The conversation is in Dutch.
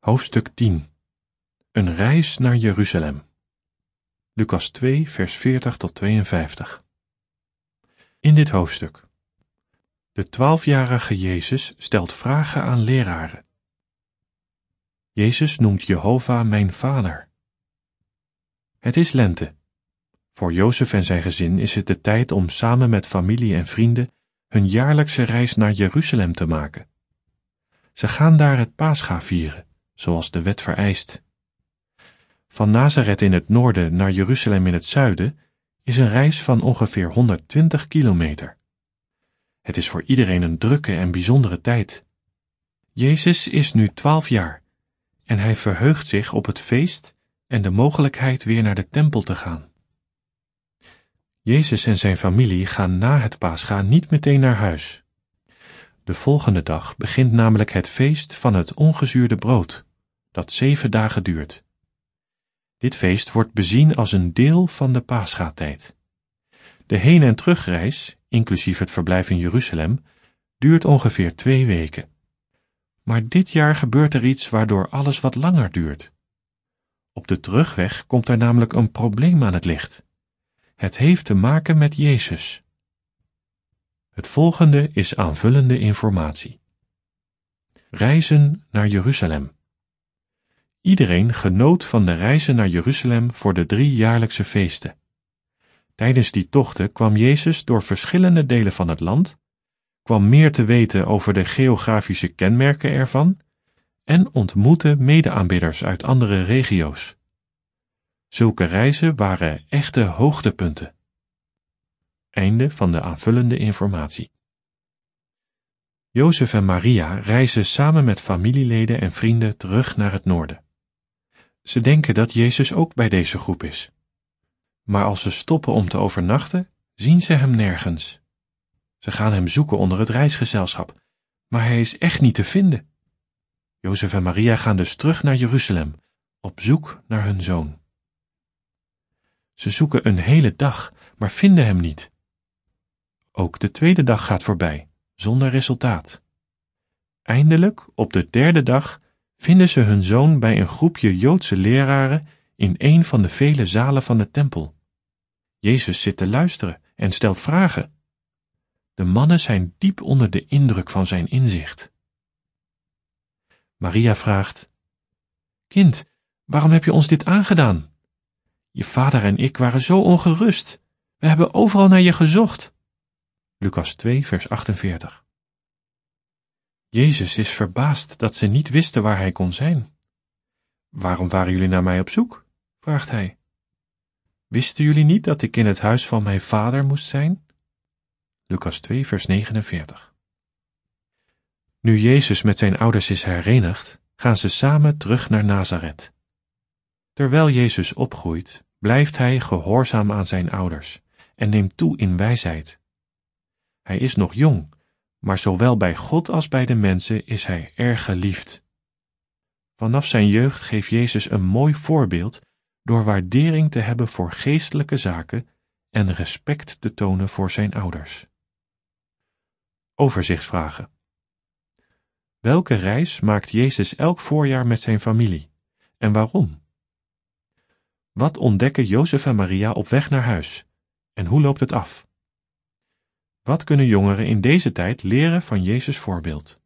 Hoofdstuk 10. Een reis naar Jeruzalem. Lucas 2, vers 40 tot 52. In dit hoofdstuk. De 12-jarige Jezus stelt vragen aan leraren. Jezus noemt Jehovah mijn vader. Het is lente. Voor Jozef en zijn gezin is het de tijd om samen met familie en vrienden hun jaarlijkse reis naar Jeruzalem te maken. Ze gaan daar het Pascha vieren, zoals de wet vereist. Van Nazareth in het noorden naar Jeruzalem in het zuiden is een reis van ongeveer 120 kilometer. Het is voor iedereen een drukke en bijzondere tijd. Jezus is nu 12 jaar en hij verheugt zich op het feest en de mogelijkheid weer naar de tempel te gaan. Jezus en zijn familie gaan na het Pascha niet meteen naar huis. De volgende dag begint namelijk het feest van het ongezuurde brood, dat 7 dagen duurt. Dit feest wordt bezien als een deel van de Pascha-tijd. De heen- en terugreis, inclusief het verblijf in Jeruzalem, duurt ongeveer 2 weken. Maar dit jaar gebeurt er iets waardoor alles wat langer duurt. Op de terugweg komt er namelijk een probleem aan het licht. Het heeft te maken met Jezus. Het volgende is aanvullende informatie. Reizen naar Jeruzalem. Iedereen genoot van de reizen naar Jeruzalem voor de 3 jaarlijkse feesten. Tijdens die tochten kwam Jezus door verschillende delen van het land, kwam meer te weten over de geografische kenmerken ervan en ontmoette mede-aanbidders uit andere regio's. Zulke reizen waren echte hoogtepunten. Einde van de aanvullende informatie. Jozef en Maria reizen samen met familieleden en vrienden terug naar het noorden. Ze denken dat Jezus ook bij deze groep is. Maar als ze stoppen om te overnachten, zien ze hem nergens. Ze gaan hem zoeken onder het reisgezelschap, maar hij is echt niet te vinden. Jozef en Maria gaan dus terug naar Jeruzalem, op zoek naar hun zoon. Ze zoeken een hele dag, maar vinden hem niet. Ook de 2e dag gaat voorbij, zonder resultaat. Eindelijk, op de 3e dag, vinden ze hun zoon bij een groepje Joodse leraren in een van de vele zalen van de tempel. Jezus zit te luisteren en stelt vragen. De mannen zijn diep onder de indruk van zijn inzicht. Maria vraagt: Kind, waarom heb je ons dit aangedaan? Je vader en ik waren zo ongerust. We hebben overal naar je gezocht. Lucas 2, vers 48. Jezus is verbaasd dat ze niet wisten waar hij kon zijn. Waarom waren jullie naar mij op zoek? Vraagt hij. Wisten jullie niet dat ik in het huis van mijn vader moest zijn? Lucas 2, vers 49. Nu Jezus met zijn ouders is herenigd, gaan ze samen terug naar Nazareth. Terwijl Jezus opgroeit, blijft hij gehoorzaam aan zijn ouders en neemt toe in wijsheid. Hij is nog jong, maar zowel bij God als bij de mensen is hij erg geliefd. Vanaf zijn jeugd geeft Jezus een mooi voorbeeld door waardering te hebben voor geestelijke zaken en respect te tonen voor zijn ouders. Overzichtsvragen. Welke reis maakt Jezus elk voorjaar met zijn familie en waarom? Wat ontdekken Jozef en Maria op weg naar huis en hoe loopt het af? Wat kunnen jongeren in deze tijd leren van Jezus' voorbeeld?